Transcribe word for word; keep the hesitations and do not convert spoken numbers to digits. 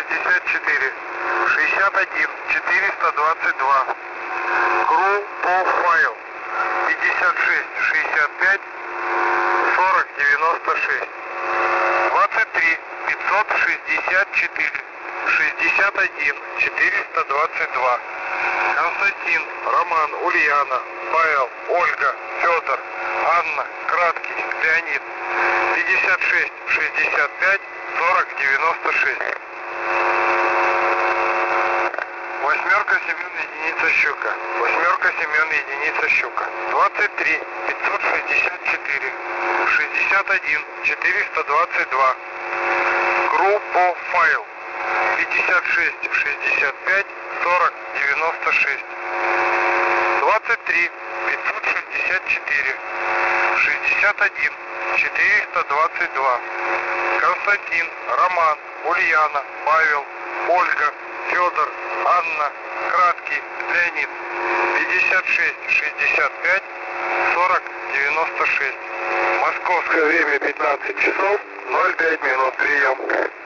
шестьдесят четыре, шестьдесят один, четыреста двадцать два. Crew Profile пятьдесят шесть, шестьдесят пять, сорок, девяносто шесть. двадцать три, пятьсот шестьдесят четыре, шестьдесят один, четыреста двадцать два. Константин, Роман, Ульяна, Павел, Ольга, Федор, Анна, Краткий, Леонид. пятьдесят шесть, шестьдесят пять, сорок, девяносто шесть. Восьмерка, Семен, единица щука. Восьмерка, Семен, единица щука. двадцать три, пятьсот шестьдесят четыре, шестьдесят один, четыреста двадцать два. Crew Profile пятьдесят шесть, шестьдесят пять, сорок, девяносто шесть. двадцать три, пятьсот шестьдесят четыре, шестьдесят один, четыреста двадцать два. Константин, Роман, Ульяна, Павел, Ольга, Федор, Анна, Краткий, Леонид. пятьдесят шесть, шестьдесят пять, сорок, девяносто шесть. Московское время пятнадцать часов ноль пять минут. Прием.